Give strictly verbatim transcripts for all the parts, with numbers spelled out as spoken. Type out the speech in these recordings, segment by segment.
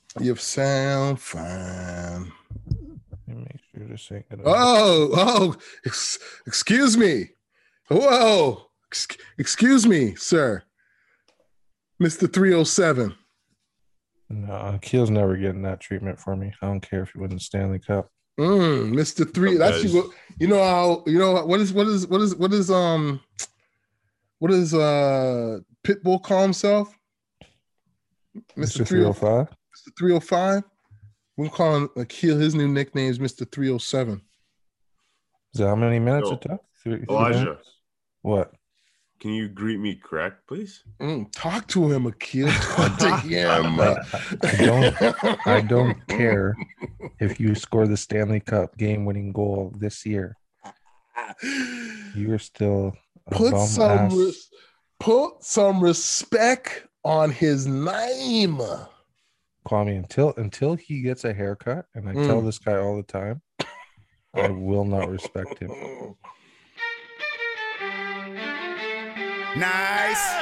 You sound fine. Let me make sure this ain't gonna. Oh, oh, ex- excuse me. Whoa, ex- excuse me, sir. Mister three oh seven. No, Keel's never getting that treatment for me. I don't care if he wins the Stanley Cup. Mm, Mister Three. That's you. You know how you know what is what is what is what is um what is uh Pitbull call himself? Mister three oh five. Mister three oh five. We're calling Akil. His new nickname is Mister three oh seven. Is that how many minutes Yo, it took? Three, Elijah. three minutes? What? Can you greet me correct, please? Mm, talk to him, Akil. Talk to him. I, I don't. I don't care if you score the Stanley Cup game-winning goal this year. You're still a put bum some ass. res- put some respect on his name. Kwame, until until he gets a haircut, and I mm. tell this guy all the time, I will not respect him. Nice.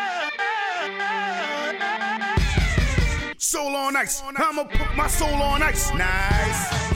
Soul on ice. I'ma put my soul on ice. Nice.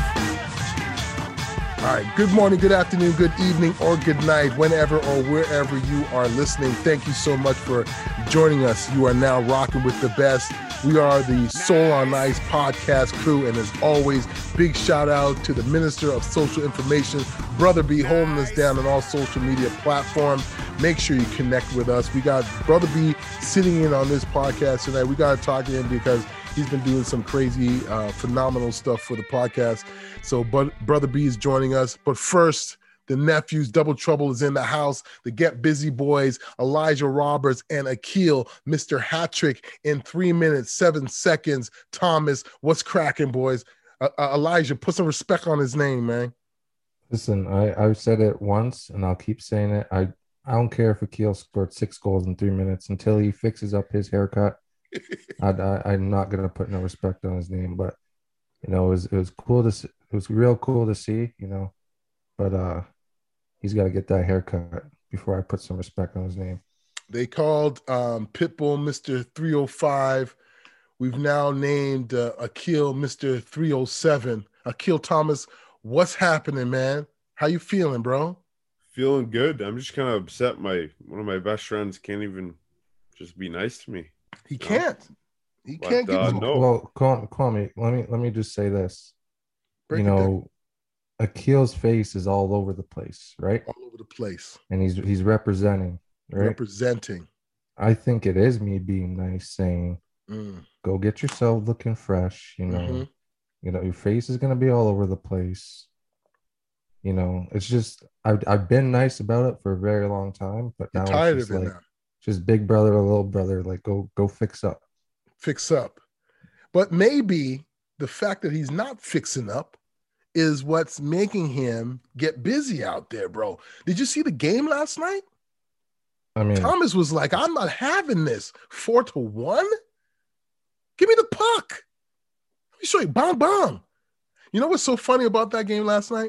All right. Good morning, good afternoon, good evening, or good night, whenever or wherever you are listening. Thank you so much for joining us. You are now rocking with the best. We are the Soul on Ice podcast crew, and as always, big shout out to the Minister of Social Information, Brother B, holding us down on all social media platforms. Make sure you connect with us. We got Brother B sitting in on this podcast tonight. We got to talk to him because he's been doing some crazy, uh, phenomenal stuff for the podcast. So, but Brother B is joining us. But first, the nephews, Double Trouble is in the house. The Get Busy Boys, Elijah Roberts and Akil, Mister Hattrick in three minutes, seven seconds. Thomas, what's cracking, boys? Uh, uh, Elijah, put some respect on his name, man. Listen, I, I've said it once, and I'll keep saying it. I, I don't care if Akil scored six goals in three minutes until he fixes up his haircut. I, I, I'm not gonna put no respect on his name, but you know, it was it was cool to see, it was real cool to see, you know, but uh, he's got to get that haircut before I put some respect on his name. They called um, Pitbull Mister three oh five. We've now named uh, Akil Mister three oh seven. Akil Thomas, what's happening, man? How you feeling, bro? Feeling good. I'm just kind of upset. My one of my best friends can't even just be nice to me. He can't. He but, can't get uh, no. no. Well, call, call me. Let me let me just say this. Break you know, Akil's face is all over the place, right? All over the place. And he's he's representing, right? Representing. I think it is me being nice, saying, mm. "Go get yourself looking fresh." You know, mm-hmm. you know, your face is gonna be all over the place. You know, it's just I've I've been nice about it for a very long time, but now You're tired it's just of it like, now. just big brother or little brother, like go go fix up. Fix up. But maybe the fact that he's not fixing up is what's making him get busy out there, bro. Did you see the game last night? I mean, Thomas was like, I'm not having this. Four to one? Give me the puck. Let me show you. Bang, bang. You know what's so funny about that game last night?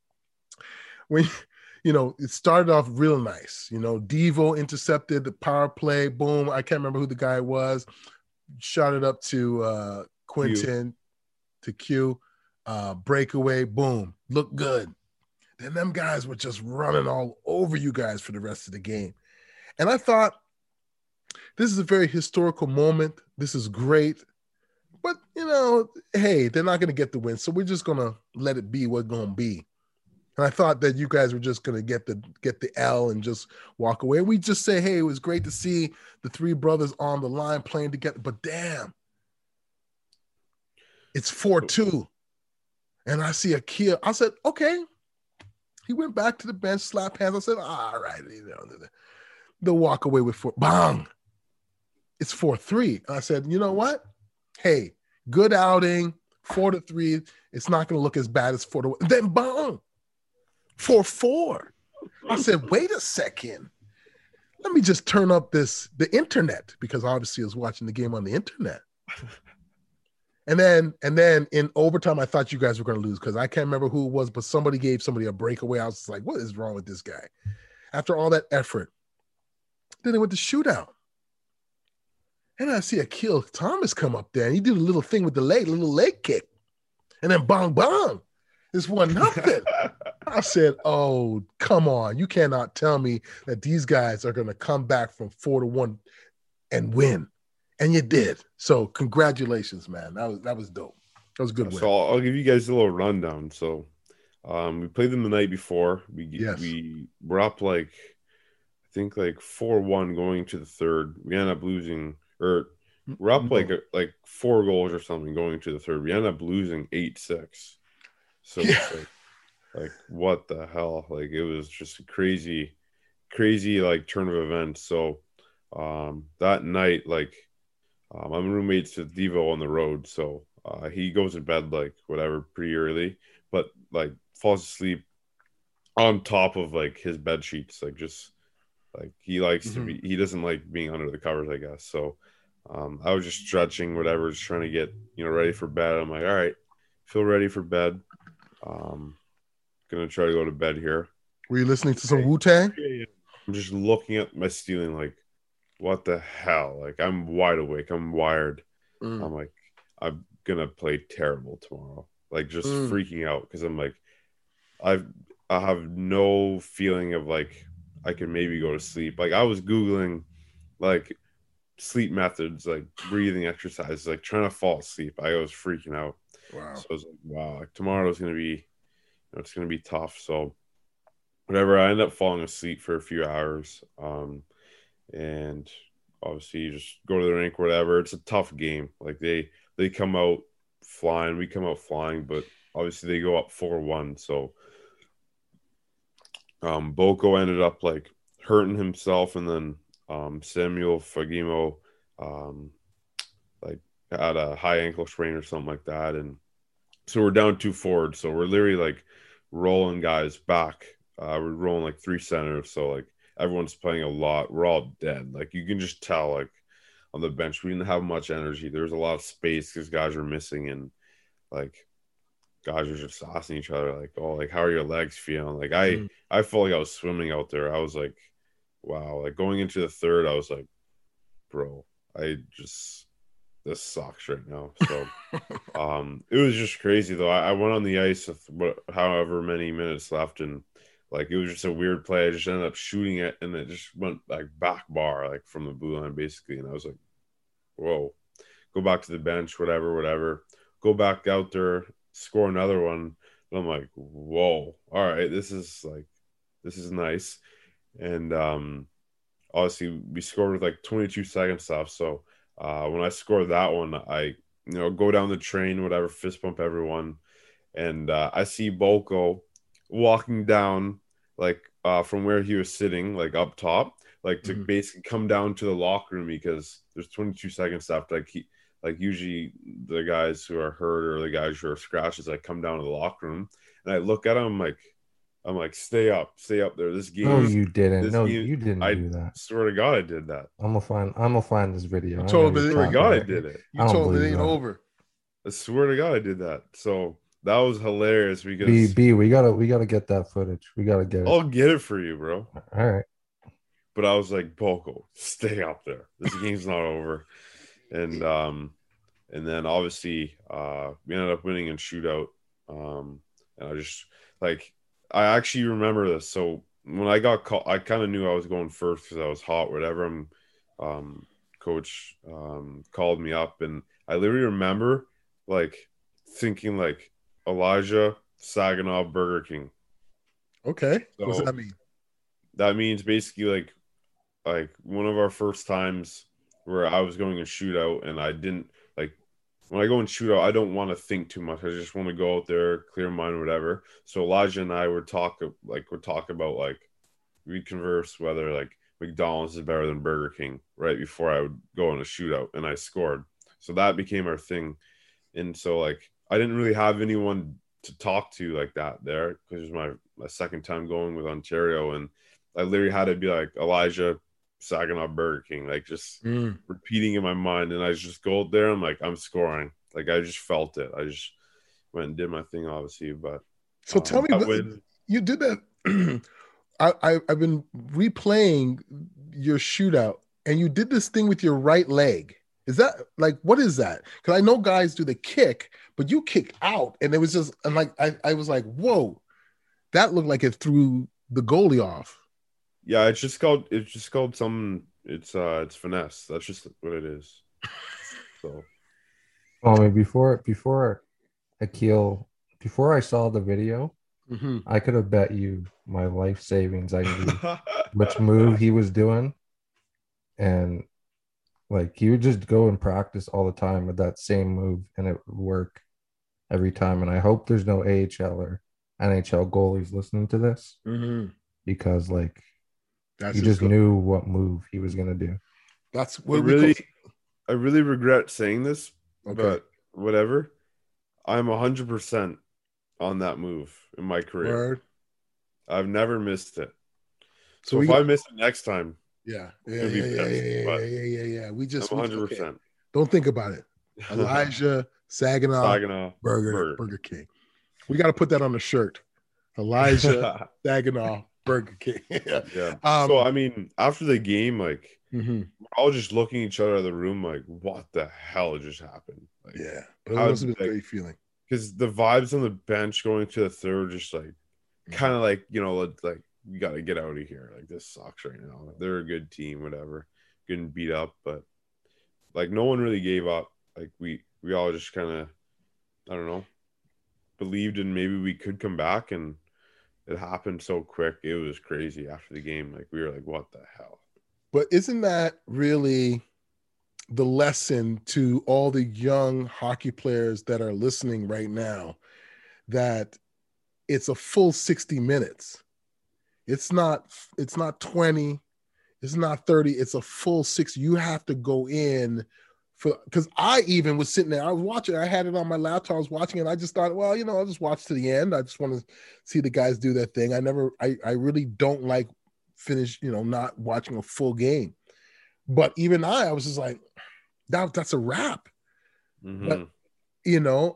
When You know, it started off real nice. You know, Devo intercepted the power play. Boom. I can't remember who the guy was. Shot it up to uh, Quentin, Q. to Q. Uh, breakaway. Boom. Looked good. Then them guys were just running all over you guys for the rest of the game. And I thought, this is a very historical moment. This is great. But, you know, hey, they're not going to get the win. So we're just going to let it be what's going to be. And I thought that you guys were just going to get the get the L and just walk away. We just say, hey, it was great to see the three brothers on the line playing together. But damn, it's four two. And I see Akil. I said, okay. He went back to the bench, slap hands. I said, all right. You know, they'll walk away with four. Bang. It's four three. And I said, you know what? Hey, good outing. Four to three. It's not going to look as bad as four to one. Then bang. four four. I said, wait a second. Let me just turn up this, the internet, because obviously I was watching the game on the internet. And then, and then in overtime, I thought you guys were going to lose because I can't remember who it was, but somebody gave somebody a breakaway. I was just like, what is wrong with this guy? After all that effort, then they went to shootout. And I see Akil Thomas come up there, and he did a little thing with the leg, a little leg kick. And then bang, bang. It's one nothing. I said, oh, come on. You cannot tell me that these guys are going to come back from four to one and win. And you did. So congratulations, man. That was that was dope. That was a good win. So I'll, I'll give you guys a little rundown. So um, we played them the night before. We Yes. we were up like I think like four one going to the third. We ended up losing, or we're up No. like like four goals or something going to the third. We ended up losing eight six. So Yeah. it's like, like what the hell? Like it was just a crazy, crazy like turn of events. So um, that night, like. Um, I'm roommates with Devo on the road, so uh, he goes to bed like whatever pretty early, but like falls asleep on top of like his bed sheets, like just like he likes Mhm. to be. He doesn't like being under the covers, I guess. So um, I was just stretching, whatever, just trying to get you know ready for bed. I'm like, all right, feel ready for bed. Um, gonna try to go to bed here. Were you listening to some Wu-Tang? I'm just looking at my ceiling like. What the hell? Like I'm wide awake. I'm wired. Mm. I'm like, I'm gonna play terrible tomorrow. Like just Mm. freaking out because I'm like, I've I have no feeling of like I can maybe go to sleep. Like I was googling like sleep methods, like breathing exercises, like trying to fall asleep. I was freaking out. Wow. So I was like, wow, like tomorrow's gonna be, you know, it's gonna be tough. So whatever, I ended up falling asleep for a few hours. Um, and obviously you just go to the rink, whatever. It's a tough game. Like they they come out flying, we come out flying, but obviously they go up four one. So um Boko ended up like hurting himself, and then um Samuel Fagimo um like had a high ankle sprain or something like that. And so we're down two forwards. So we're literally like rolling guys back. Uh we're rolling like three centers. So like everyone's playing a lot. We're all dead. Like you can just tell, like on the bench, we didn't have much energy. There was a lot of space because guys were missing, and like guys were just asking each other, like, "Oh, like how are your legs feeling?" Like I, Mm. I felt like I was swimming out there. I was like, "Wow!" Like going into the third, I was like, "Bro, I just this sucks right now." So, um, it was just crazy though. I, I went on the ice with what, however many minutes left, and like it was just a weird play. I just ended up shooting it, and it just went like back bar, like from the blue line, basically. And I was like, "Whoa!" Go back to the bench, whatever, whatever. Go back out there, score another one. And I'm like, "Whoa! All right, this is like, this is nice." And um, obviously, we scored with like twenty-two seconds left. So uh, when I scored that one, I you know go down the train, whatever, fist bump everyone, and uh, I see Boko walking down like uh from where he was sitting, like up top, like to Mhm. basically come down to the locker room because there's twenty-two seconds left. Like he like usually the guys who are hurt or the guys who are scratches like come down to the locker room, and I look at him, I'm like I'm like stay up stay up there, this game. No, you didn't. this No, game- you didn't I do that. swear to God I did that. I'm gonna find. I'm gonna find this video. You I told know me you're that- I swear to talking God I about did it. it. You I don't told me it believe ain't that. over. I swear to God I did that. So that was hilarious because B B, we gotta we gotta get that footage. We gotta get it. I'll get it for you, bro. All right. But I was like, Boko, stay up there. This game's not over. And um, and then obviously uh, we ended up winning in shootout. Um, and I just like I actually remember this. So when I got called, I kind of knew I was going first because I was hot. Whatever. I'm, um, coach um, called me up, and I literally remember like thinking like Elijah Saginaw Burger King. Okay. What's So- that mean? That means basically like like one of our first times where I was going in shootout, and I didn't like when I go in shootout, I don't want to think too much. I just want to go out there, clear mind, whatever. So Elijah and I would talk like would talk about like we'd converse whether like McDonald's is better than Burger King right before I would go in a shootout, and I scored. So that became our thing. And so like I didn't really have anyone to talk to like that there because it was my, my second time going with Ontario, and I literally had to be like Elijah Saginaw Burger King, like just Mm. repeating in my mind. And I just go out there, I'm like, I'm scoring. Like I just felt it. I just went and did my thing, obviously. But So um, tell me, that what- win- you did that. I, I I've been replaying your shootout, and you did this thing with your right leg. Is that like what is that? Because I know guys do the kick, but you kick out, and it was just and like I, I was like, whoa, that looked like it threw the goalie off. Yeah, it's just called it's just called some it's uh it's finesse. That's just what it is. So Well, I mean, before before Akil, before I saw the video, Mm-hmm. I could have bet you my life savings I knew which move he was doing, and like he would just go and practice all the time with that same move, and it would work every time. And I hope there's no A H L or N H L goalies listening to this Mm-hmm. because like That's he his just go- knew what move he was gonna do. That's I what we really call- I really regret saying this, Okay. but whatever. I'm one hundred percent on that move in my career. Word. I've never missed it. So So, we if I miss it next time, yeah, yeah, It'd be yeah, yeah, pissed, yeah, yeah, but yeah, yeah, yeah, yeah. We I'm just we- one hundred okay. percent. Don't think about it. Elijah Saginaw, Saginaw Burger, Burger. Burger King. We got to put that on the shirt. Elijah Saginaw Burger King. yeah. Yeah. Um, so I mean, after the game, like mhm. we're all just looking each other out of the room, like, what the hell just happened? Like, Yeah, but it How must have been a big- great feeling. because the vibes on the bench going to the third, were just like, kind of like you know, like, like we got to get out of here. Like this sucks right now. They're a good team, whatever. Getting beat up, but like no one really gave up. Like we we all just kind of, I don't know, believed in maybe we could come back, and it happened so quick. It was crazy after the game. Like we were like, what the hell? But isn't that really the lesson to all the young hockey players that are listening right now? That it's a full sixty minutes. It's not. It's not twenty. It's not thirty. It's a full six. You have to go in for because I even was sitting there. I was watching. I had it on my laptop. I was watching it. And I just thought, well, you know, I'll just watch to the end. I just want to see the guys do their thing. I never. I I really don't like finish. You know, not watching a full game. But even I, I was just like, that that's a wrap. Mhm. But you know,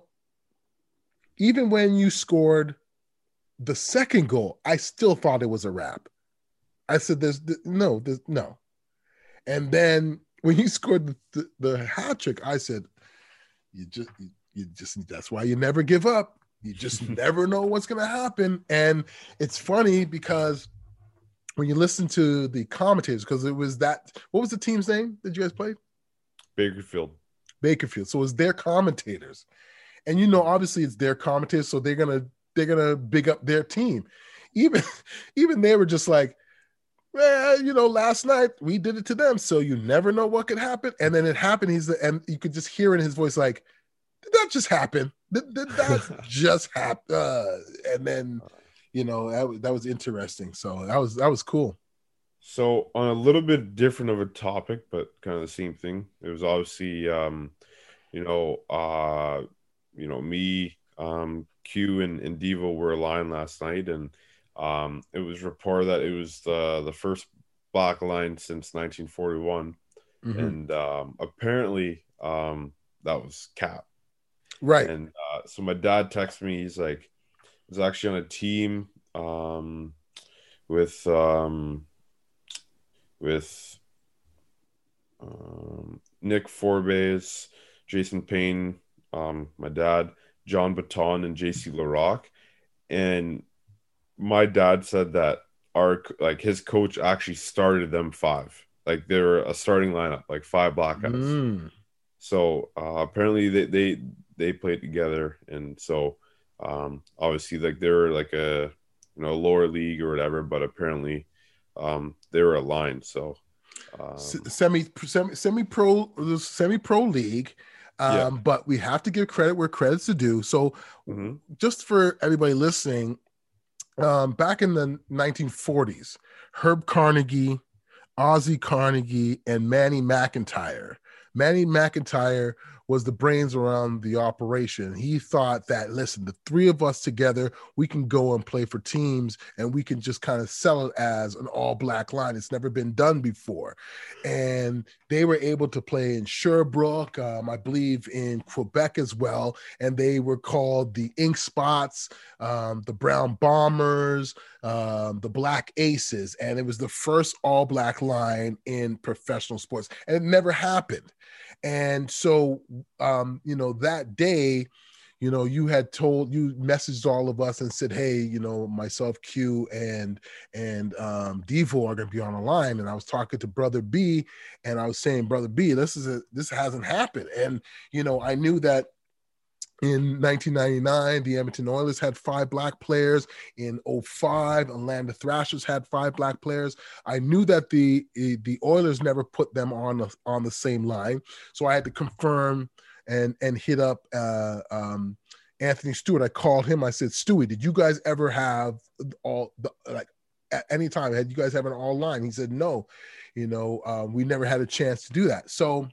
even when you scored the second goal, I still thought it was a wrap. I said, "There's no, there's no." And then when you scored the, the, the hat trick, I said, "You just, you, you just, that's why you never give up. You just never know what's going to happen." And it's funny because when you listen to the commentators, because it was that, what was the team's name that you guys played? Bakerfield. Bakerfield. So it was their commentators, and you know, obviously it's their commentators, so they're gonna they're gonna big up their team. Even even they were just like, well, you know, last night we did it to them, so you never know what could happen. And then it happened. He's and you could just hear in his voice like, did that just happen? Did, did that just happen? Uh, and then you know that was, that was interesting. So that was that was cool. So on a little bit different of a topic, but kind of the same thing. It was obviously, um, you know, uh, you know, me, um, Q, and, and Devo were aligned last night, and um, it was reported that it was the the first black line since nineteen forty-one, Mhm. and um, apparently um, that was Cap. Right. And uh, so my dad texted me. He's like, I was actually on a team um, with. Um, with um, Nick Forbes, Jason Payne, um, my dad, John Baton, and J C LaRock. And my dad said that our like his coach actually started them five. Like they were a starting lineup, like five black guys. Mm. So uh, apparently they, they they played together, and so um, obviously like they were like a you know lower league or whatever, but apparently um, they were aligned. So um, semi semi semi pro semi pro league, um, Yeah. but we have to give credit where credit's due. So mhm. just for everybody listening, um, back in the nineteen forties, Herb Carnegie, Ozzie Carnegie, and Manny McIntyre. Manny McIntyre was the brains around the operation. He thought that, listen, the three of us together, we can go and play for teams and we can just kind of sell it as an all black line. It's never been done before. And they were able to play in Sherbrooke, um, I believe in Quebec as well. And they were called the Ink Spots, um, the Brown Bombers, um, the Black Aces. And it was the first all black line in professional sports. And it never happened. And so, um, you know, that day, you know, you had told, you messaged all of us and said, hey, you know, myself, Q, and and um, Devo are going to be on the line. And I was talking to Brother B, and I was saying, Brother B, this is a, this hasn't happened. And, you know, I knew that in nineteen ninety-nine, the Edmonton Oilers had five black players. In oh five, Atlanta Thrashers had five black players. I knew that the the Oilers never put them on the, on the same line, so I had to confirm and and hit up uh, um, Anthony Stewart. I called him. I said, Stewie, did you guys ever have all the, like at any time had you guys have an all line? He said no. You know, um, we never had a chance to do that. So,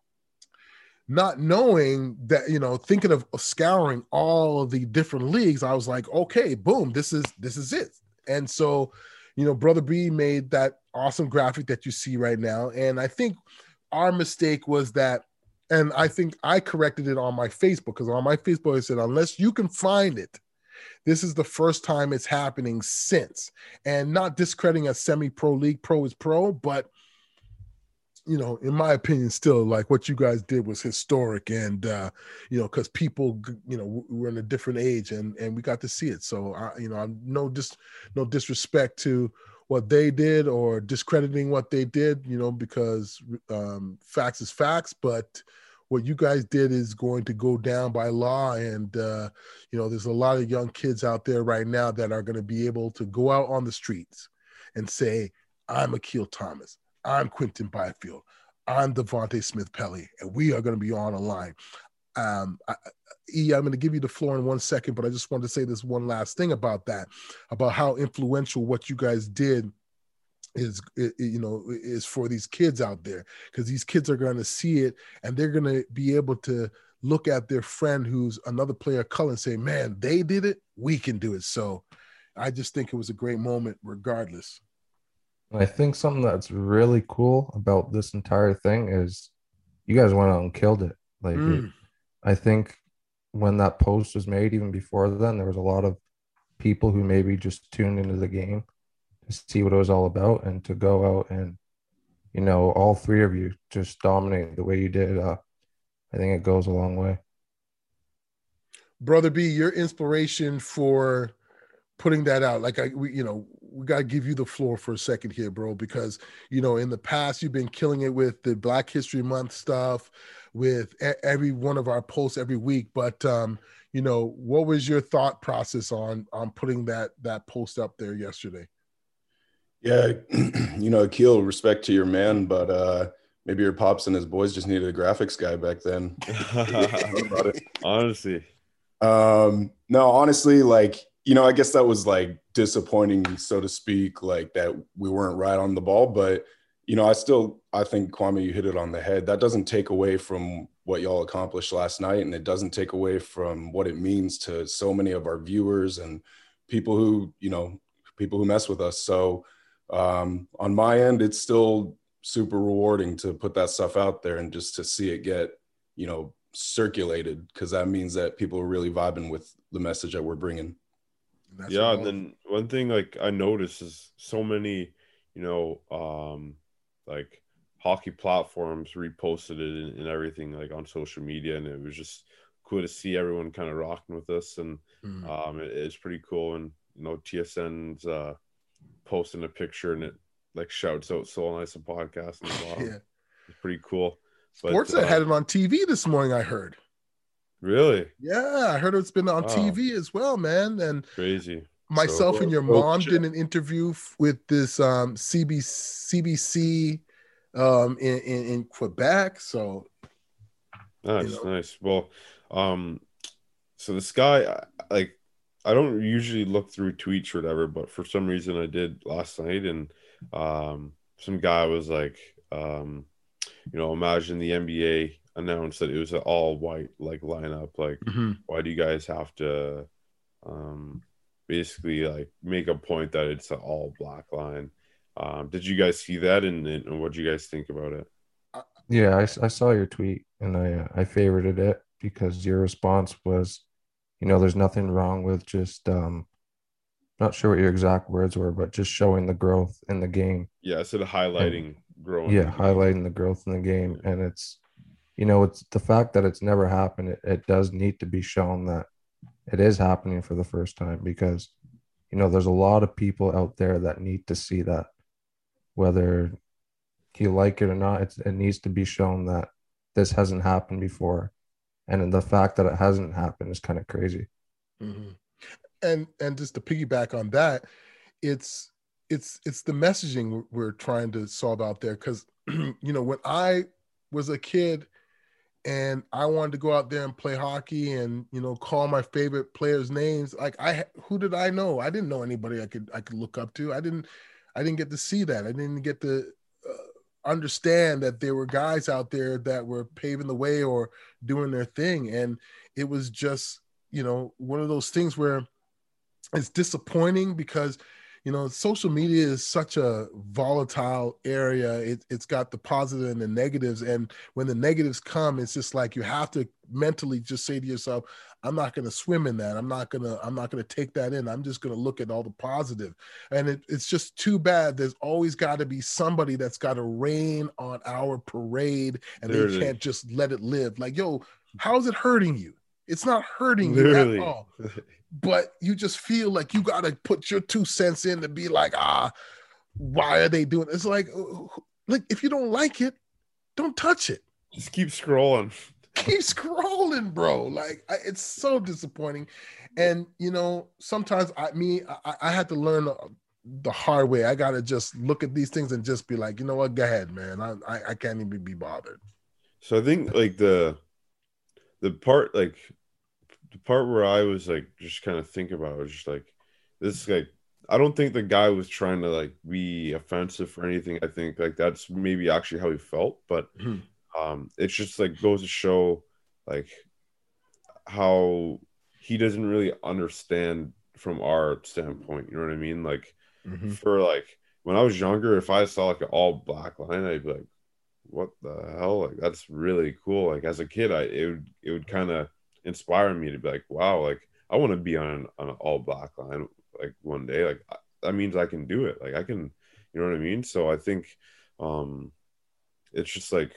not knowing that, you know, thinking of scouring all of the different leagues, I was like, okay, boom, this is this is it. And so, you know, Brother B made that awesome graphic that you see right now. And I think our mistake was that, and I think I corrected it on my Facebook, because on my Facebook I said, unless you can find it, this is the first time it's happening since. And not discrediting a semi-pro league, pro is pro, but you know, in my opinion, still, like what you guys did was historic, and uh, you know, because people, you know, we're in a different age, and and we got to see it. So, I, you know, I'm no dis, no disrespect to what they did or discrediting what they did, you know, because um, facts is facts. But what you guys did is going to go down by law, and uh, you know, there's a lot of young kids out there right now that are going to be able to go out on the streets and say, "I'm Akil Thomas. I'm Quinton Byfield. I'm Devontae Smith-Pelly, and we are going to be on a line." Um, I, E, I'm going to give you the floor in one second, but I just wanted to say this one last thing about that, about how influential what you guys did is, you know, is for these kids out there, because these kids are going to see it, and they're going to be able to look at their friend who's another player of color and say, man, they did it, we can do it. So I just think it was a great moment regardless. I think something that's really cool about this entire thing is you guys went out and killed it. Like, mm. it, I think when that post was made, even before then, there was a lot of people who maybe just tuned into the game to see what it was all about, and to go out and, you know, all three of you just dominate the way you did. Uh, I think it goes a long way. Brother B, your inspiration for putting that out, like I, we, you know, we got to give you the floor for a second here, bro, because, you know, in the past, you've been killing it with the Black History Month stuff, with every one of our posts every week. But, um, you know, what was your thought process on, on putting that, that post up there yesterday? Yeah. You know, Akil, respect to your man, but uh, maybe your pops and his boys just needed a graphics guy back then. About it. Honestly. Um, no, honestly, like, you know, I guess that was like disappointing, so to speak, like that we weren't right on the ball. But, you know, I still, I think, Kwame, you hit it on the head. That doesn't take away from what y'all accomplished last night. And it doesn't take away from what it means to so many of our viewers and people who, you know, people who mess with us. So um, on my end, it's still super rewarding to put that stuff out there and just to see it get, you know, circulated, because that means that people are really vibing with the message that we're bringing. That's yeah, and then one thing like I noticed is so many, you know, um, like hockey platforms reposted it and, and everything, like on social media, and it was just cool to see everyone kind of rocking with us, and mm. um, it, it's pretty cool. And you know, T S N's uh, posting a picture, and it like shouts out "So Nice" a podcast, and wow, yeah, it's pretty cool. Sportsnet uh, had it on T V this morning, I heard. Really? Yeah, I heard it's been on wow. T V as well, man. And crazy. Myself so, and your oh, mom shit. did an interview with this um, C B C um, in, in, in Quebec. So nice, you know. nice. Well, um, so this guy, like, I don't usually look through tweets or whatever, but for some reason I did last night, and um, some guy was like, um, you know, imagine the N B A announced that it was an all white like lineup, like mm-hmm. why do you guys have to um basically like make a point that it's an all black line? Um did you guys see that, and, and what do you guys think about it? Yeah, I, I saw your tweet, and I uh, I favorited it because your response was, you know, there's nothing wrong with just um not sure what your exact words were, but just showing the growth in the game. Yeah, instead of highlighting and, growing yeah highlighting the growth in the game. And it's, you know, it's the fact that it's never happened. It, it does need to be shown that it is happening for the first time, because, you know, there's a lot of people out there that need to see that, whether you like it or not. It's, it needs to be shown that this hasn't happened before. And the fact that it hasn't happened is kind of crazy. Mm-hmm. And and just to piggyback on that, it's it's it's the messaging we're trying to solve out there. Because you know, when I was a kid and I wanted to go out there and play hockey and, you know, call my favorite players' names, like I who did I know? I didn't know anybody I could I could look up to. I didn't I didn't get to see that. I didn't get to uh, understand that there were guys out there that were paving the way or doing their thing. And it was just, you know, one of those things where it's disappointing because, you know, social media is such a volatile area. It, it's got the positive and the negatives. And when the negatives come, it's just like you have to mentally just say to yourself, I'm not going to swim in that. I'm not going to, I'm not going to take that in. I'm just going to look at all the positive. And it, it's just too bad. There's always got to be somebody that's got to rain on our parade, and Literally. they can't just let it live. Like, yo, how's it hurting you? It's not hurting Literally. you at all. But you just feel like you got to put your two cents in to be like, ah, why are they doing it? It's like, like, if you don't like it, don't touch it. Just keep scrolling. Keep scrolling, bro. Like, I, it's so disappointing. And, you know, sometimes I, me, I, I had to learn the hard way. I got to just look at these things and just be like, you know what, go ahead, man. I, I, I can't even be bothered. So I think like the, the part, like, the part where I was like just kind of thinking about it was just like this, like I don't think the guy was trying to like be offensive or anything. I think like that's maybe actually how he felt, but Mm-hmm. um it's just like goes to show like how he doesn't really understand from our standpoint, you know what I mean? Like Mm-hmm. for like when I was younger, if I saw like an all black line, I'd be like, what the hell? Like that's really cool. Like as a kid, I it would it would kind of inspire me to be like, wow, like I want to be on, on an all black line like one day. Like that means I can do it. Like I can, you know what I mean? So I think um it's just like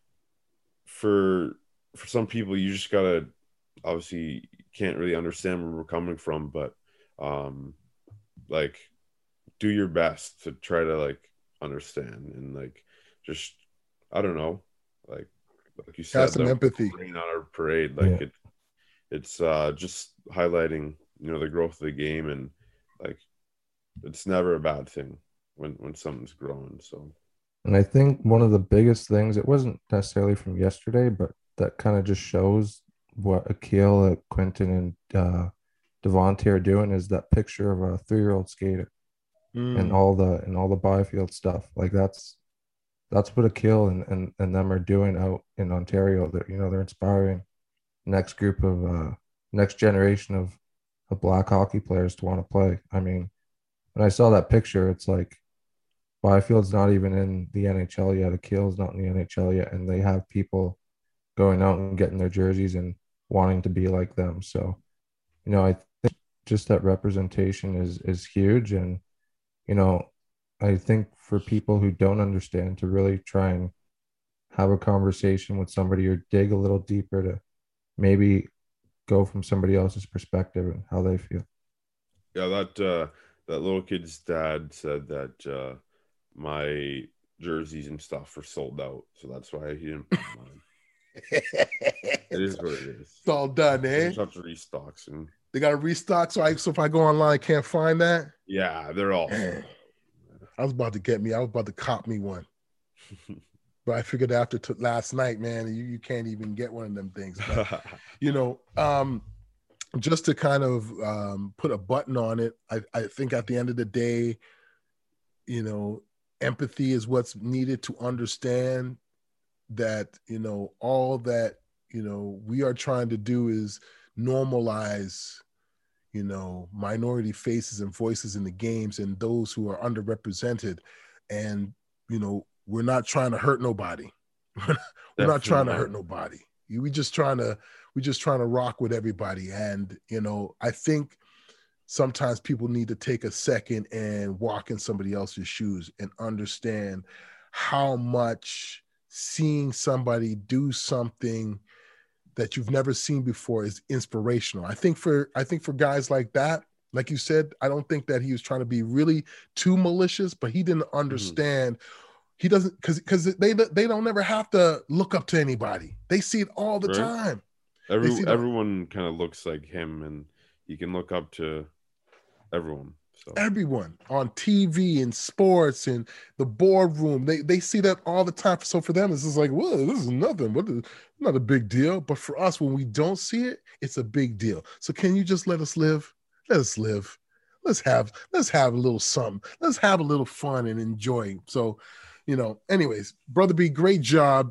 for for some people you just gotta obviously can't really understand where we're coming from, but um like do your best to try to like understand and like just I don't know, like like you said, Have some empathy. Rain on our parade, like Yeah. it it's uh just highlighting, you know, the growth of the game, and like it's never a bad thing when when something's growing. So And I think one of the biggest things, it wasn't necessarily from yesterday, but that kind of just shows what Akil, uh, Quentin, and uh, Devontae are doing, is that picture of a three-year-old skater Mm. and all the and all the Byfield stuff. Like that's that's what Akil and, and, and them are doing out in Ontario. That, you know, they're inspiring next group of uh, next generation of, of black hockey players to want to play. I mean, when I saw that picture, it's like Byfield's not even in the N H L yet. Akil's not in the N H L yet, and they have people going out and getting their jerseys and wanting to be like them. So, you know, I think just that representation is is huge. And, you know, I think for people who don't understand, to really try and have a conversation with somebody or dig a little deeper to maybe go from somebody else's perspective and how they feel. yeah, that uh that little kid's dad said that uh my jerseys and stuff are sold out, so that's why he didn't put mine. It is what it is. It's all done, They eh? just have to restock soon. They got to restock. So, I, so if I go online, I can't find that. Yeah, they're all sold Man. out. I was about to get me. I was about to cop me one, but I figured after t- last night, man, you, you can't even get one of them things. But, you know, um, just to kind of um, put a button on it, I, I think at the end of the day, you know, empathy is what's needed to understand that, you know, all that, you know, we are trying to do is normalize, you know, minority faces and voices in the games and those who are underrepresented. And, you know, we're not trying to hurt nobody. We're not trying to hurt nobody. We just trying to, we just trying to rock with everybody. And, you know, I think sometimes people need to take a second and walk in somebody else's shoes and understand how much seeing somebody do something that you've never seen before is inspirational. I think for I think for guys like that, like you said, I don't think that he was trying to be really too malicious, but he didn't understand. Mm-hmm. He doesn't because because they they don't ever have to look up to anybody. They see it all the right. time. Every everyone kind of looks like him, and you can look up to everyone. So. Everyone on T V and sports and the boardroom, they they see that all the time. So for them, it's just like, well, this is nothing. What is not a big deal. But for us, when we don't see it, it's a big deal. So can you just let us live? Let us live. Let's have let's have a little something. Let's have a little fun and enjoy. So, you know. Anyways, Brother B, great job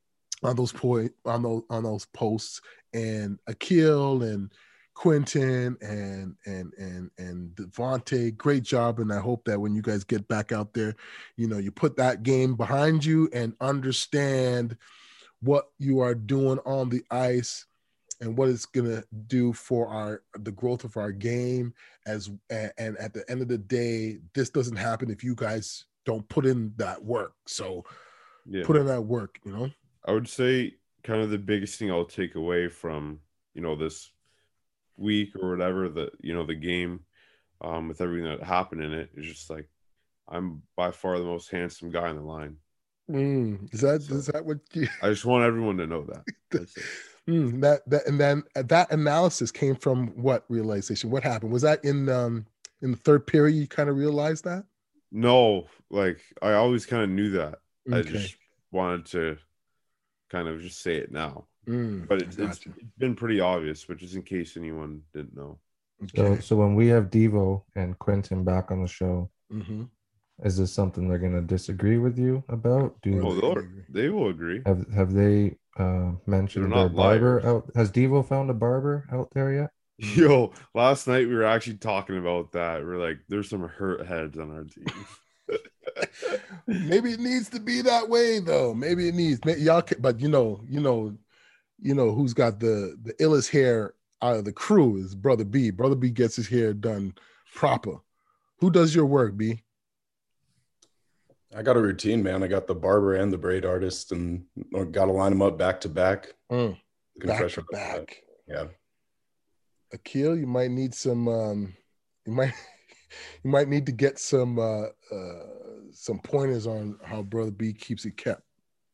on those point on those on those posts, and Akil and Quentin and and and and Devontae, great job. And I hope that when you guys get back out there, you know, you put that game behind you and understand what you are doing on the ice and what it's gonna do for our the growth of our game. As and, and at the end of the day, this doesn't happen if you guys don't put in that work. So yeah. Put in that work, you know. I would say kind of the biggest thing I'll take away from, you know, this week or whatever, the you know the game um with everything that happened in it is just like I'm by far the most handsome guy on the line. Mm, is that so, is that what you... I just want everyone to know that. That's it. mm, that that and then that analysis came from what realization? What happened? Was that in um in the third period you kind of realized that? No, like I always kind of knew that. Okay. I just wanted to kind of just say it now. Mm, but it's, it's, it's been pretty obvious, but just in case anyone didn't know. Okay. So, so when we have Devo and Quentin back on the show, mm-hmm. is this something they're going to disagree with you about? Do oh, they will agree? Have Have they uh, mentioned their barber liars. out? Has Devo found a barber out there yet? Yo, last night we were actually talking about that. We're like, there's some hurt heads on our team. Maybe it needs to be that way, though. Maybe it needs. Maybe y'all, can, but you know, you know. You know who's got the the illest hair out of the crew is Brother B. Brother B gets his hair done proper. Who does your work, B? I got a routine, man. I got the barber and the braid artist, and got to line them up back to back. Mm, back to back. Yeah. Akil, you might need some. Um, you might you might need to get some uh, uh, some pointers on how Brother B keeps it kept.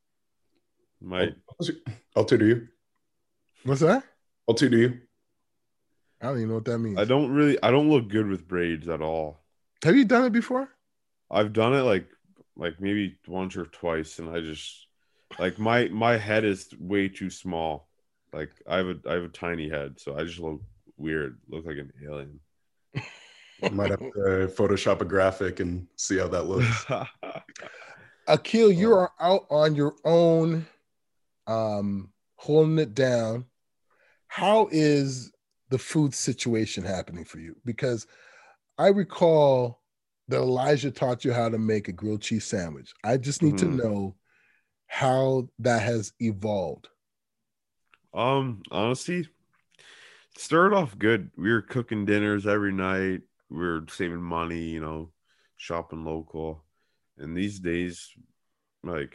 Might. I'll tutor you. What's that? I'll tutor you. I don't even know what that means. I don't really. I don't look good with braids at all. Have you done it before? I've done it like like maybe once or twice, and I just like my my head is way too small. Like I have a I have a tiny head, so I just look weird. Look like an alien. Might have to Photoshop a graphic and see how that looks. Akil, you are out on your own, um, holding it down. How is the food situation happening for you? Because I recall that Elijah taught you how to make a grilled cheese sandwich. I just need mm-hmm. to know how that has evolved. Um, honestly, it started off good. We were cooking dinners every night. We were saving money, you know, shopping local. And these days, like,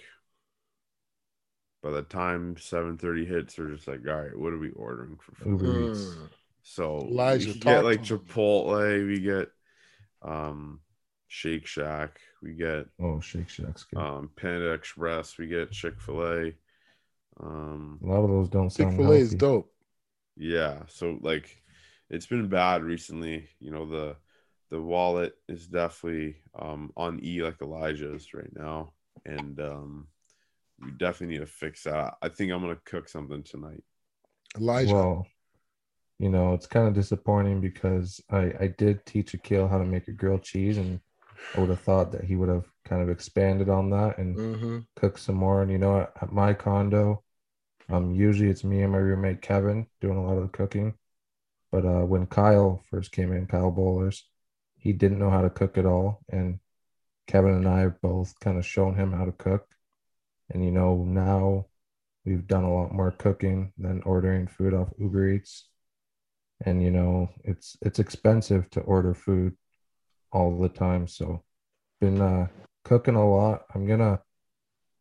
by the time seven thirty hits, they're just like, all right, what are we ordering for food? Mm. So Elijah, we get like Chipotle, we get um, Shake Shack, we get oh Shake Shack's good. Um, Panda Express, we get Chick-fil-A. Um, a lot of those don't sound Chick-fil-A is dope. Yeah, so like, it's been bad recently. You know, the the wallet is definitely um, on E like Elijah's right now, and um, we definitely need to fix that. I think I'm gonna cook something tonight. Elijah. Well, you know, it's kind of disappointing because I, I did teach Akil how to make a grilled cheese, and I would have thought that he would have kind of expanded on that and mm-hmm. cooked some more. And, you know, at, at my condo, um, usually it's me and my roommate, Kevin, doing a lot of the cooking. But uh, when Kyle first came in, Kyle Bowlers, he didn't know how to cook at all. And Kevin and I have both kind of shown him how to cook. And, you know, now we've done a lot more cooking than ordering food off Uber Eats. And, you know, it's it's expensive to order food all the time. So been uh, cooking a lot. I'm going to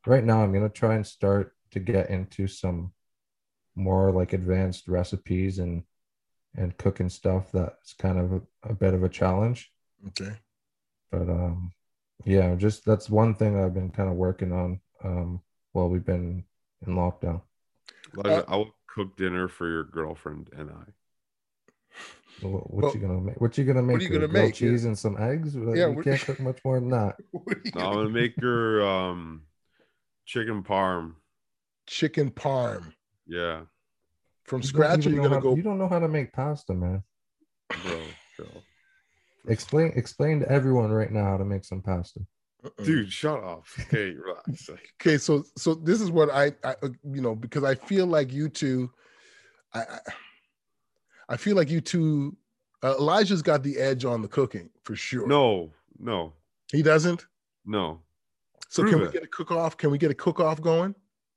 right now I'm gonna try and start to get into some more like advanced recipes and and cooking stuff that's kind of a, a bit of a challenge. Okay. But um yeah, just that's one thing I've been kind of working on um while we've been in lockdown. Elijah, Uh, I will cook dinner for your girlfriend and I. What, what Well, you gonna make? What you gonna make? are you her? gonna Grilled make? Yeah. cheese and some eggs? Like, Yeah, you what- can't cook much more than that. What are you No, I'm gonna- gonna make her um chicken parm. Chicken parm Yeah, from You don't scratch, or even you know gonna how, go? you don't know how to make pasta, man. bro, bro. Explain explain to everyone right now how to make some pasta. Uh-uh. Dude, shut up. Okay, relax. Like, Okay, so so this is what I, I uh, you know, because I feel like you two, I I, I feel like you two, uh, Elijah's got the edge on the cooking for sure. no, no, He doesn't. no. So Prove can we it. get a cook off? Can we get a cook off going?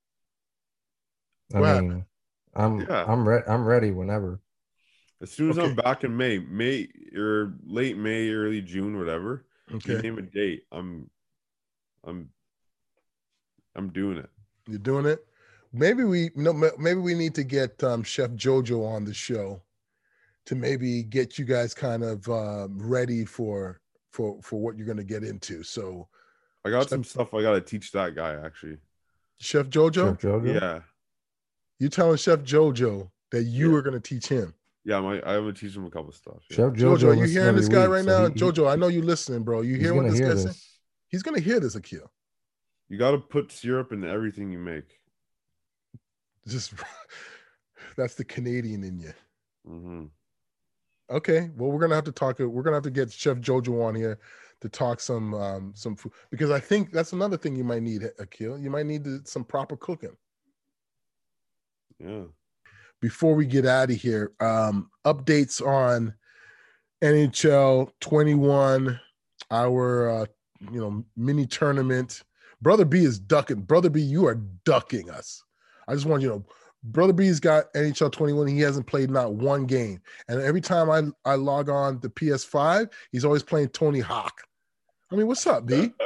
I What mean, I'm Yeah. I'm ready. I'm ready whenever. As soon as Okay. I'm back in May, May or late May, early June, whatever. You Okay, name a date. I'm, I'm, I'm doing it. you're doing it. Maybe we no. ma- Maybe we need to get um, Chef Jojo on the show to maybe get you guys kind of um, ready for for for what you're going to get into. So, I got Chef- some stuff I gotta teach that guy actually. Chef Jojo, Chef Jojo? Yeah, you telling Chef Jojo that you Yeah. are going to teach him. yeah. My, I'm gonna teach him a couple stuff. Yeah. Chef Jojo, Jojo, you listens hearing this every guy week, right so now? he- he- Jojo, I know you listening, bro. You he's hear what gonna this hear guy this. saying? He's going to hear this, Akil. You gotta put syrup in everything you make. Just that's the Canadian in you. Mm-hmm. Okay, well, we're gonna have to talk. We're gonna have to get Chef Jojo on here to talk some um some food, because I think that's another thing you might need, Akil. You might need to, some proper cooking. Yeah. Before we get out of here, um, updates on N H L twenty-one, our uh, you know mini tournament. Brother B is ducking. Brother B, you are ducking us. I just want you to know, Brother B's got N H L twenty-one. He hasn't played not one game, and every time I I log on to P S five, he's always playing Tony Hawk. I mean, what's up, B?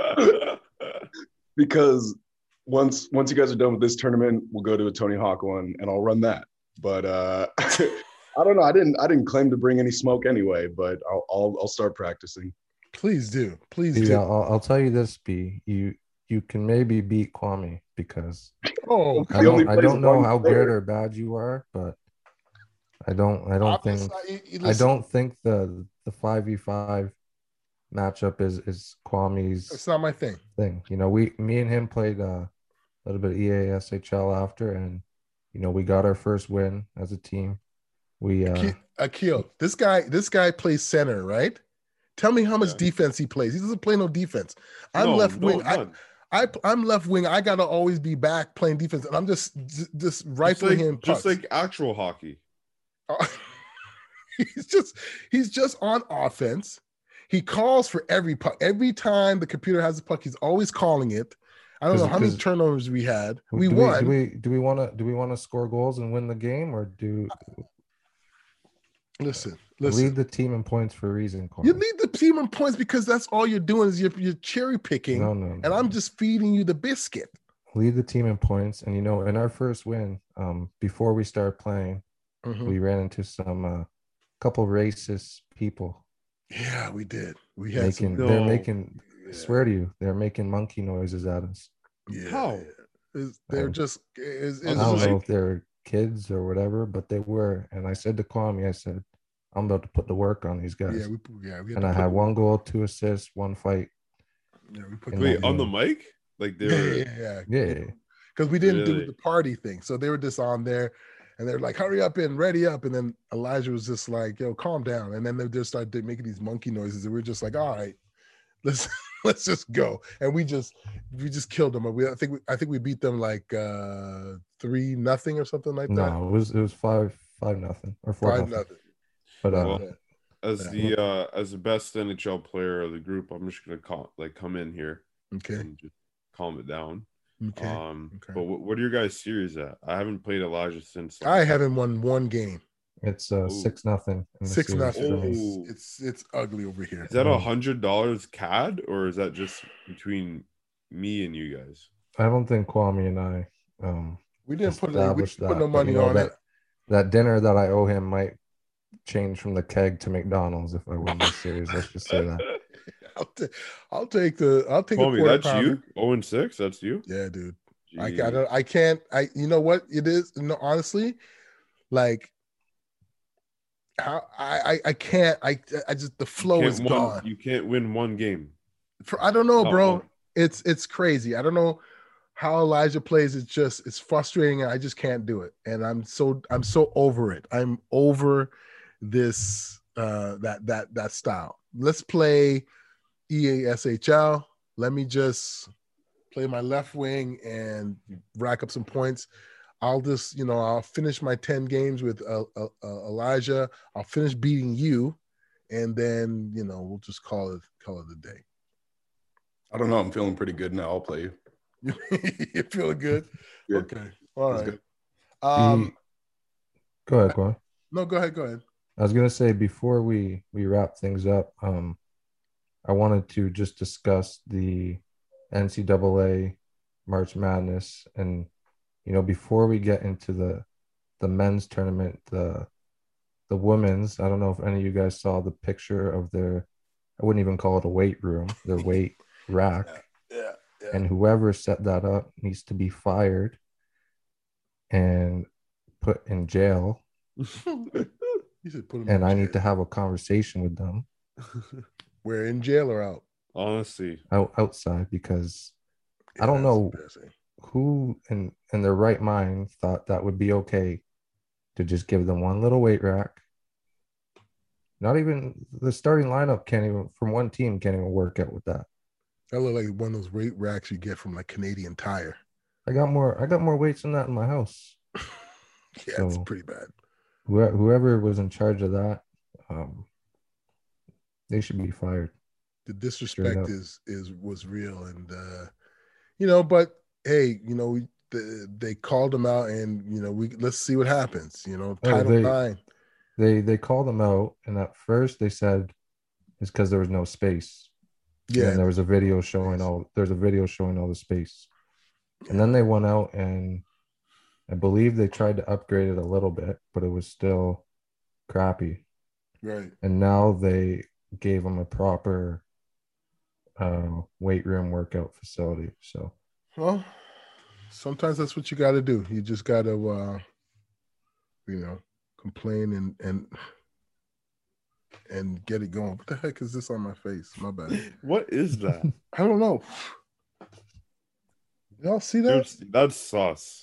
Because once once you guys are done with this tournament, we'll go to a Tony Hawk one, and I'll run that. But uh, I don't know. I didn't I didn't claim to bring any smoke anyway. But I'll I'll, I'll start practicing. Please do, please See, do. I'll, I'll tell you this, B. You you can maybe beat Kwame because Oh, I He only don't I plays don't know one how player. good or bad you are, but I don't I don't I'm just- think I- I- I listen, don't think the the five v five matchup is is Kwame's It's not my thing. thing. You know, we me and him played uh, a little bit of E A S H L after, and you know we got our first win as a team. We uh, Akil, Akil, this guy, this guy plays center, right? Tell me how much Yeah. defense he plays. He doesn't play no defense. I'm No, left no, wing. I, none. I, I'm left wing. I gotta always be back playing defense, and I'm just, just, just Just rifling like, him. just pucks. like actual hockey. he's just, he's just on offense. He calls for every puck. Every time the computer has a puck, he's always calling it. I don't know how many 'Cause- turnovers we had. We do won. We, do we do we want to do we want to score goals and win the game, or do Listen, listen. lead the team in points for a reason? Kwame? You lead the team in points because that's all you're doing is you're, you're cherry picking, No, no, no. and I'm just feeding you the biscuit. lead the team in points. And you know, in our first win, um, before we started playing, Mhm. we ran into some uh, couple racist people Yeah, we did. We had making. some. They're No. making. I swear to you, they're making monkey noises at us. Yeah, How? yeah. It's- they're I- just. It's, I I it's don't just- know if they're kids or whatever, but they were. And I said to Kwame, I said, I'm about to put the work on these guys. Yeah, we yeah we had and to I put- had one goal, two assists, one fight. Yeah, we put in Wait, that on the game. mic? Like they yeah, were. yeah, yeah, Yeah. because we didn't do Really? the party thing, so they were just on there, and they're like, "Hurry up and ready up," and then Elijah was just like, "Yo, calm down," and then they just started making these monkey noises, and we are just like, "All right, let's let's just go," and we just we just killed them. We I think we, I think we beat them like uh three nothing or something like that. No, it was it was five five nothing or four Five nothing. nothing. But uh, Well, as Yeah. the uh as the best N H L player of the group, I'm just gonna call like come in here Okay. and just calm it down. Okay. Um, okay. but what, what are your guys' series at? I haven't played Elijah since. I haven't won one game. it's uh Ooh. six nothing. in the Six series nothing. for me. Ooh. It's it's ugly over here. Is that a hundred dollars C A D or is that just between me and you guys? I don't think Kwame and I um We didn't put any, we established didn't put that. no But money you know on that it. that dinner that I owe him might change from the keg to McDonald's if I win this series. Let's just say that. I'll, ta- I'll take the I'll take Call a me. quarter That's pounder. you. Oh and six. That's you. Yeah, dude. I, I Jeez. don't I can't I you know what it is? No, honestly, like how I I, I can't I I just the You flow can't is one- gone. You can't win one game. For, I don't know, Not bro. one. It's it's crazy. I don't know how Elijah plays. It's just it's frustrating. And I just can't do it. And I'm so I'm so over it. I'm over this uh that that that style. Let's play E A S H L. Let me just play my left wing and rack up some points. I'll just, you know, I'll finish my ten games with uh, uh, uh, Elijah. I'll finish beating you, and then, you know, we'll just call it call it a day. I don't know. I'm feeling pretty good now. I'll play you. You're feeling good? Yeah. Okay. All That's right. good. Um, The- go ahead, go ahead. no, go ahead. Go ahead. I was gonna say before we we wrap things up, um, I wanted to just discuss the N C double A March Madness, and you know, before we get into the the men's tournament, the the women's. I don't know if any of you guys saw the picture of their. I wouldn't even call it a weight room. Their weight rack, Yeah. Yeah. and whoever set that up needs to be fired and put in jail. You should put him And in I jail. need to have a conversation with them We're in jail or out. Honestly, out outside because Yeah, I don't that's know embarrassing. who in in their right mind thought that would be okay to just give them one little weight rack. Not even the starting lineup can't even from one team can't even work out with that. That look like one of those weight racks you get from like Canadian Tire. I got more I got more weights than that in my house. Yeah, So- it's pretty bad. Whoever, whoever was in charge of that, um, they should be fired. The Straight disrespect up. is is was real, and uh, you know, but hey, you know, we the, they called him out, and you know, we let's see what happens. You know, Oh, Title they- Nine. They they called them out, and at first they said it's because there was no space. Yeah, and there was a video showing all there's a video showing all the space, and then they went out and I believe they tried to upgrade it a little bit, but it was still crappy. right. And now they gave them a proper uh, weight room workout facility. So Well, sometimes that's what you got to do. You just got to, uh, you know, complain and and and get it going. What the heck is this on my face? My bad. what is that? I don't know. Y'all see that? Dude, that's sauce.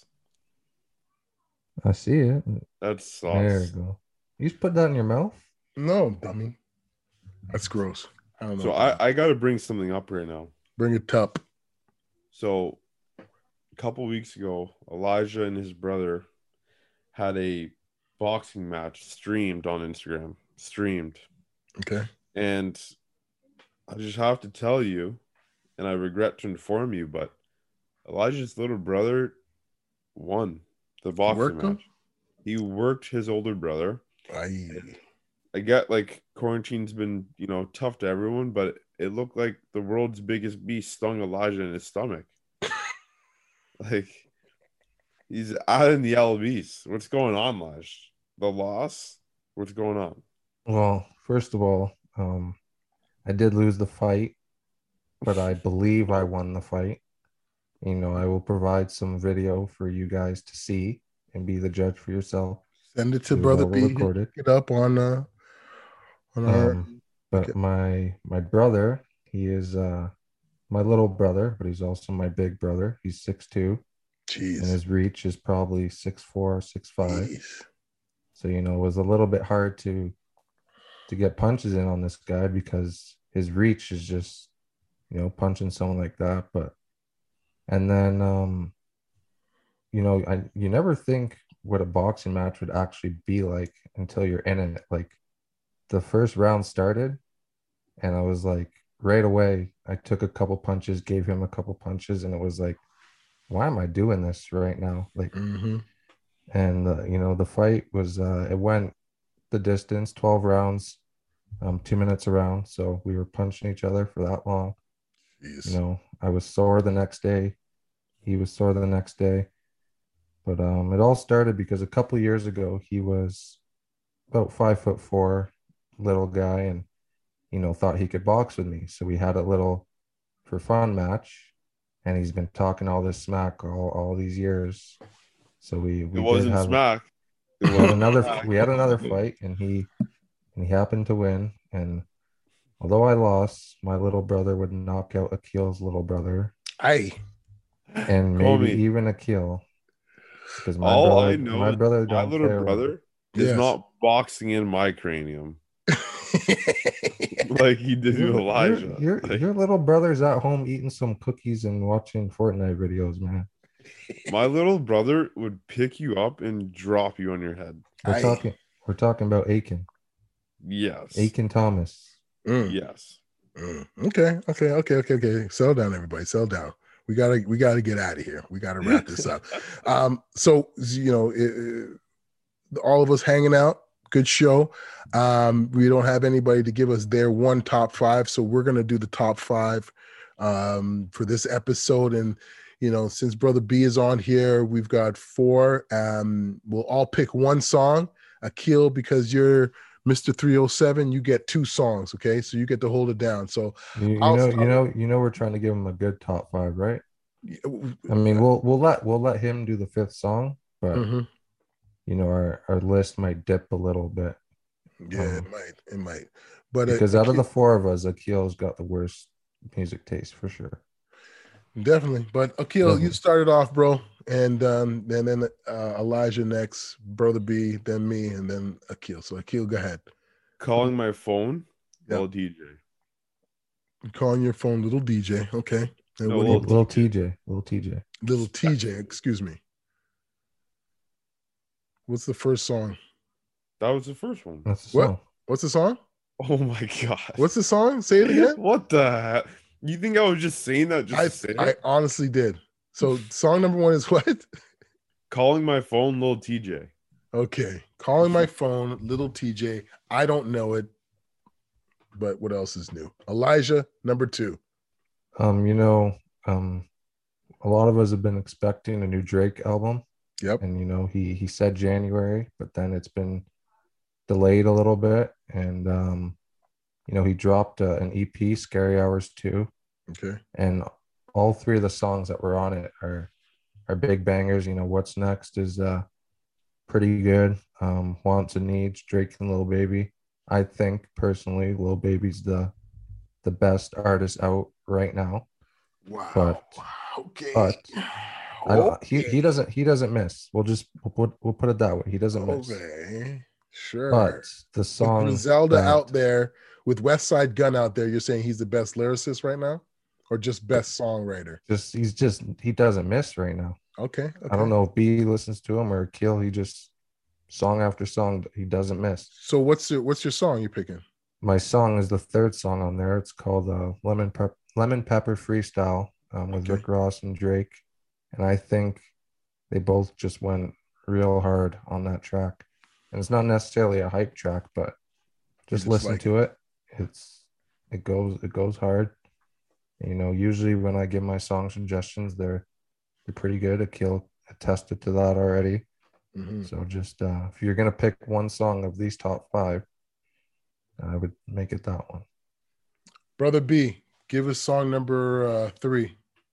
I see it. That's sauce. There you go. You just put that in your mouth? No, dummy. That's gross. I don't know. So I, I got to bring something up right now. Bring it up. So a couple weeks ago, Elijah and his brother had a boxing match streamed on Instagram. Streamed. Okay. And I just have to tell you, and I regret to inform you, but Elijah's little brother won the boxing Worked him? match. He worked his older brother. I I get like quarantine's been, you know, tough to everyone, but it looked like the world's biggest beast stung Elijah in his stomach. Like he's out in the L Bs. What's going on, Laj? The loss? What's going on? Well, first of all, um, I did lose the fight, but I believe I won the fight. You know, I will provide some video for you guys to see and be the judge for yourself. send it to It was Brother all B. recorded. Pick it up on uh on our Um, but okay. my my brother, he is uh my little brother, but he's also my big brother. He's six two, Jeez. and his reach is probably six four, six five. Jeez. So you know, it was a little bit hard to to get punches in on this guy because his reach is just, you know, punching someone like that. But and then um, you know, I you never think what a boxing match would actually be like until you're in it. Like the first round started, and I was like, right away, I took a couple punches, gave him a couple punches, and it was like, why am I doing this right now? Like, Mm-hmm. and uh, you know, the fight was uh, it went the distance, twelve rounds, um, two minutes a round. So we were punching each other for that long. Jeez. You know, I was sore the next day. he was sore the next day. But um, it all started because a couple years ago he was about five foot four, little guy, and you know thought he could box with me. So we had a little for fun match, and he's been talking all this smack all, all these years. So we we It did wasn't have smack. we had another we had another fight, and he and he happened to win. And although I lost, my little brother would knock out Akil's little brother, Aye. and Call maybe me. even Akil, because my All brother I know my is brother my don't little play around. brother is Yes. not boxing in my cranium like he did to Your, Elijah. your, your, Like, your little brother's at home eating some cookies and watching Fortnite videos, man. my little brother would pick you up and drop you on your head. We're Aye. talking we're talking about Aiken. Yes. Aiken Thomas. Mm, Yes. mm. Okay, okay, okay, okay, okay. Settle down, everybody. Settle down. We gotta, we gotta get out of here. We gotta wrap this up. Um, so you know, it, it, all of us hanging out. Good show. Um, we don't have anybody to give us their one top five, so we're gonna do the top five um, for this episode. And you know, since Brother B is on here, we've got four. Um, we'll all pick one song. Akil, because you're Mister three oh seven, you get two songs. Okay, so you get to hold it down. So You, you I'll know, start you know, you know, we're trying to give him a good top five, right? with- I mean, we'll we'll let we'll let him do the fifth song, but Mhm. you know, our, our list might dip a little bit Yeah, it Um, might, it might. But uh, because out of Akil- the four of us, Akil's got the worst music taste for sure. definitely. But Akil, you Definitely. started off, bro, and um, and then uh, Elijah next, Brother B, then me, and then Akil. So Akil, go ahead. Calling my phone. Yep. Little D J. I'm calling your phone, little D J. Okay. And No, what do Little, you, little little T J, little T J. little T J? Excuse me. What's the first song? That was the first one. That's the What? song. What's the song? Oh my god. What's the song? Say it again. What the heck? You think I was just saying that just I to say I it? honestly did. So song number one is what? Calling my phone, little T J. Okay. Calling my phone, little T J. I don't know it, but what else is new? Elijah, number two. Um, you know, um, a lot of us have been expecting a new Drake album, Yep. and you know, he he said January, but then it's been delayed a little bit, and um, you know, he dropped uh, an E P, Scary Hours two, Okay. and all three of the songs that were on it are are big bangers. You know, What's Next is uh pretty good. Um, Wants and Needs, Drake and Lil Baby. I think personally, Lil Baby's the the best artist out right now. Wow. But- okay. but I don't, he Okay. he doesn't he doesn't miss. We'll just we'll put we'll put it that way. He doesn't miss. Okay. Sure. But the With song Griselda that- out there, with West Side Gun out there, you're saying he's the best lyricist right now? Or just best songwriter? just he's just he doesn't miss right now. Okay. okay. I don't know if B listens to him or Kill. He just song after song he doesn't miss. So what's your what's your song you're picking? My song is the third song on there. It's called uh, Lemon Pep- Lemon Pepper Freestyle um, with Okay. Rick Ross and Drake, and I think they both just went real hard on that track. And it's not necessarily a hype track, but just, just listen like to it. It's it goes it goes hard. You know, usually when I give my song suggestions, they're they're pretty good. Akil attested to that already. Mhm. So just uh, if you're gonna pick one song of these top five, I would make it that one. Brother B, give us song number uh, three.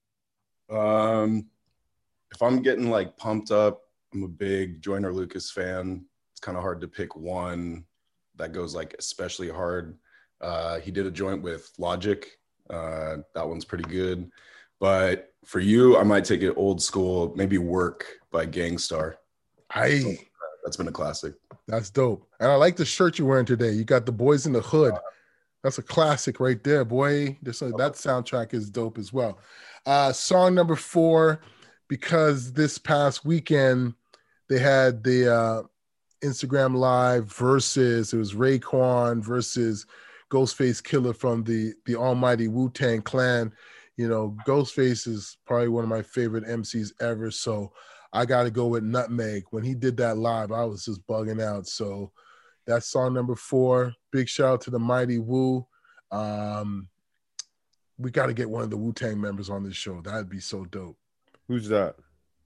Um, if I'm getting like pumped up, I'm a big Joyner Lucas fan. It's kind of hard to pick one that goes like especially hard. Uh, he did a joint with Logic. Uh, that one's pretty good. But for you, I might take it old school, maybe Work by Gangstar. Aye. That's been a classic. That's dope. And I like the shirt you're wearing today. You got the Boys in the Hood. That's a classic right there, boy. This, uh, that soundtrack is dope as well. Uh, song number four, because this past weekend they had the uh, Instagram Live versus, it was Raekwon versus Ghostface Killer from the, the almighty Wu-Tang Clan. You know, Ghostface is probably one of my favorite M Cs ever. So I got to go with Nutmeg. When he did that live, I was just bugging out. So that's song number four. Big shout out to the mighty Wu. Um, we got to get one of the Wu-Tang members on this show. That'd be so dope. Who's that?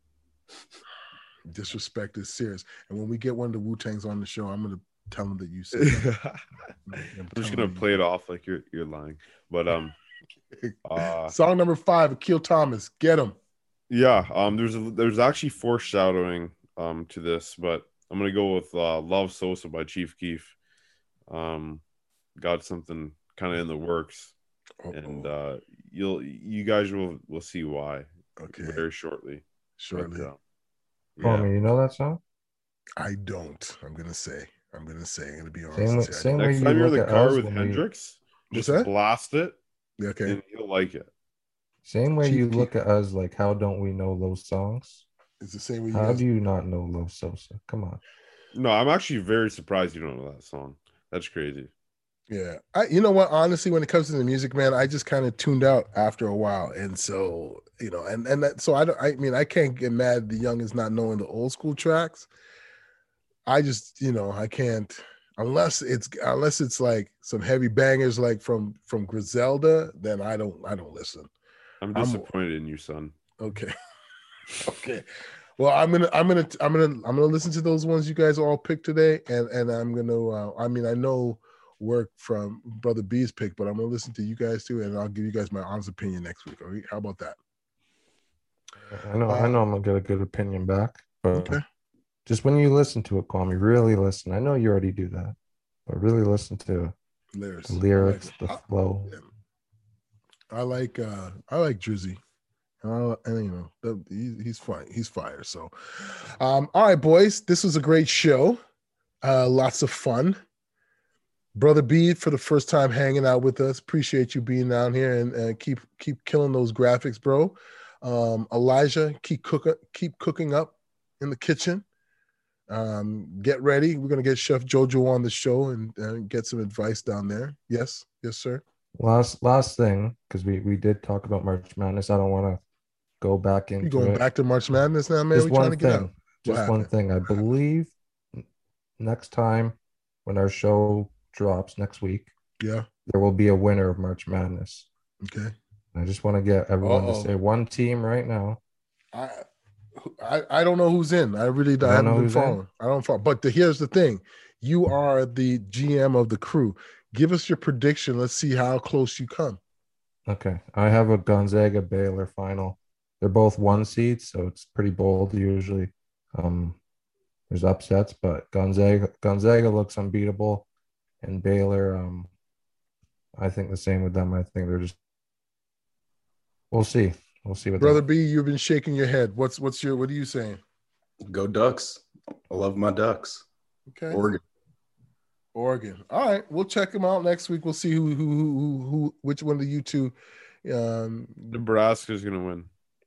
Disrespect is serious. And when we get one of the Wu-Tangs on the show, I'm gonna tell them that you said that. I'm just gonna play it off like you're you're lying. But um, uh, song number five, Akil Thomas, get him. Yeah, um, there's a, there's actually foreshadowing um to this, but I'm gonna go with uh, "Love Sosa" by Chief Keef. Um, got something kind of in the works, Uh-oh. and uh, you'll you guys will will see why. Okay, very shortly. Shortly. But, uh, Kwame, yeah. you know that song? I don't. I'm gonna say. I'm gonna say. I'm gonna be honest. Same, with you. same Next way time you you're in look the at car us with when Hendrix, What's just that? blast it, Yeah, okay. and you'll like it. Same way Chief you Keef. look at us like, how don't we know those songs? It's the same way you How guys. do you not know Love Sosa? Come on. No, I'm actually very surprised you don't know that song. That's crazy. Yeah, I. You know what? Honestly, when it comes to the music, man, I just kind of tuned out after a while, and so you know, and and that, so I don't. I mean, I can't get mad. The young is not knowing the old school tracks. I just, you know, I can't unless it's unless it's like some heavy bangers like from from Griselda. Then I don't. I don't listen. I'm I'm- disappointed in you, son. Okay. Okay. Well, I'm gonna, I'm gonna, I'm gonna, I'm gonna listen to those ones you guys all picked today, and and I'm gonna. Uh, I mean, I know work from Brother B's pick, but I'm gonna listen to you guys too, and I'll give you guys my honest opinion next week. All right? How about that? I know, I know I'm gonna get a good opinion back, but Okay. just when you listen to it, Kwame, really listen. I know you already do that, but really listen to Lyrics, the lyrics, I the like, flow. I like, uh, I like Drizzy. And, I, and you know, the, he, he's fine. He's fire. So, um, all right, boys, this was a great show. Uh, lots of fun. Brother B, for the first time hanging out with us. Appreciate you being down here and uh, keep keep killing those graphics, bro. Um, Elijah, keep cooking, keep cooking up in the kitchen. Um, get ready. We're gonna get Chef Jojo on the show and uh, get some advice down there. Yes, yes, sir. Last last thing, because we we did talk about March Madness. I don't want to go back into You going it. back to March Madness now, man? Just We trying one to get thing. out. Just one happened? thing. I believe next time when our show drops next week, Yeah. there will be a winner of March Madness. Okay. I just want to get everyone Uh-oh. to say one team right now. I, I I don't know who's in. I really don't I haven't know been who's in? following. I don't follow. But the, here's the thing: you are the G M of the crew. Give us your prediction. Let's see how close you come. Okay. I have a Gonzaga Baylor final. They're both one seeds, so it's pretty bold usually. Um, there's upsets, but Gonzaga Gonzaga looks unbeatable, and Baylor, um, I think the same with them. I think they're just. We'll see. We'll see what. Brother they- B, you've been shaking your head. What's what's your what are you saying? Go Ducks. I love my Ducks. Okay. Oregon. Oregon. All right, we'll check them out next week. We'll see who who who who, who which one of you two. Um, Nebraska's gonna win.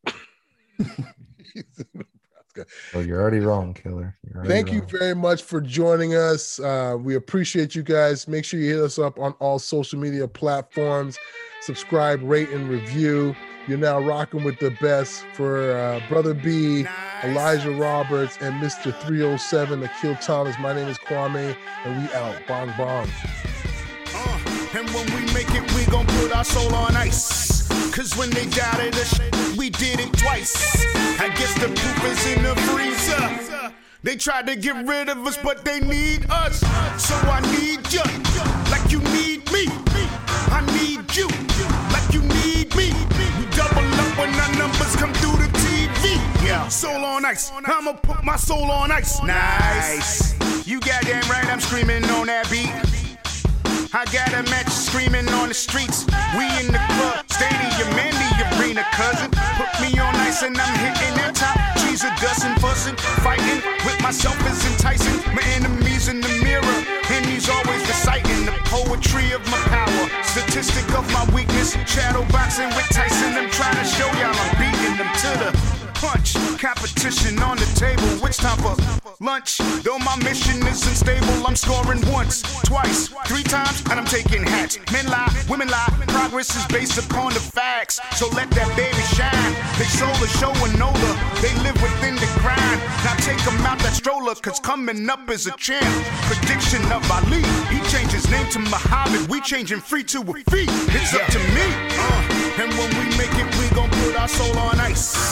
Oh, you're already wrong, Killer. You're already Thank you wrong. very much for joining us. Uh, we appreciate you guys. Make sure you hit us up on all social media platforms. Subscribe, rate, and review. You're now rocking with the best for uh, Brother B, Elijah Roberts, and Mister three oh seven, Akil Thomas. My name is Kwame, and we out. Bong bong. Uh, and when we make it, we gon' put our soul on ice. Cause when they doubted us, we did it twice. I guess the proof is in the freezer. They tried to get rid of us, but they need us. So I need you, like you need me. I need you, like you need me. We double up when our numbers come through the T V. Yeah, soul on ice. I'ma put my soul on ice. Nice. You goddamn right, I'm screaming on that beat. I got a match screaming on the streets. We in the club, stadium, and the arena, cousin. Put me on ice and I'm hitting that top. Trees are dusting, fussing, fighting. With myself is enticing. My enemies in the mirror, and he's always reciting the poetry of my power. Statistic of my weakness. Shadow boxing with Tyson. I'm trying to show y'all I'm beating them to the punch. Competition on the table. Which time for lunch? Though my mission isn't stable, I'm scoring once, twice, three times, and I'm taking hats. Men lie, women lie. Progress is based upon the facts. So let that baby shine. They soul is showing older. They live within the grind. Now take them out that stroller, cause coming up is a champ. Prediction of Ali. He changed his name to Muhammad. We changing free to a fee. It's up to me. Uh, and when we make it, we gon' put our soul on ice.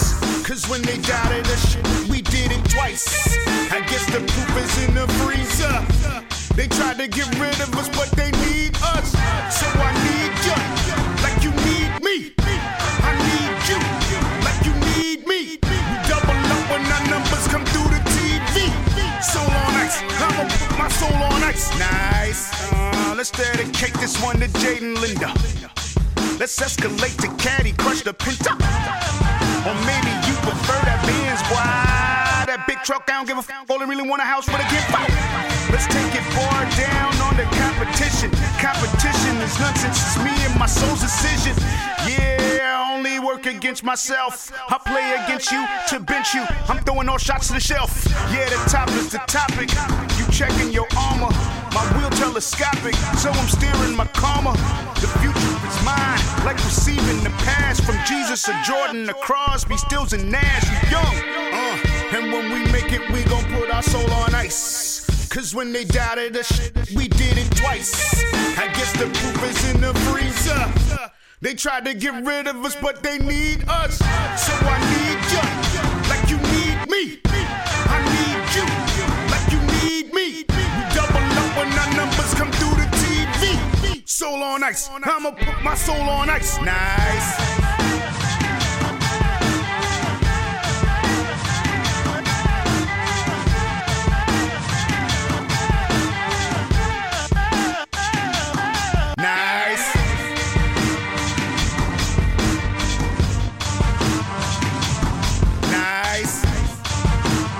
Cause when they doubted us, we did it twice. I guess the proof is in the freezer. They tried to get rid of us, but they need us. So I need you, like you need me. I need you, like you need me. We double up when our numbers come through the T V. Soul on ice, I'ma put my soul on ice. Nice. Uh, let's dedicate this one to Jaden Linda. Let's escalate to Caddy, crush the Pinta. Or maybe you prefer that Benz, why? That big truck, I don't give a f***, only really want a house for the kid. Let's take it far down on the competition. Competition is nonsense, it's me and my soul's decision. Yeah, I only work against myself. I play against you to bench you. I'm throwing all shots to the shelf. Yeah, the top is the topic. You checking your armor. My wheel telescopic, so I'm steering my karma. The future is mine, like receiving the pass from Jesus or Jordan to Crosby, Stills and Nash. We young, uh, and when we make it, we gon' put our soul on ice. Cause when they doubted us, we did it twice. I guess the proof is in the freezer. They tried to get rid of us, but they need us. So I need you, like you need me. I need you, like you need me. We double up when our numbers come through the T V. Soul on ice, I'ma put my soul on ice. Nice.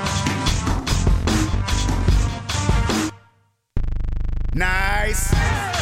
Nice.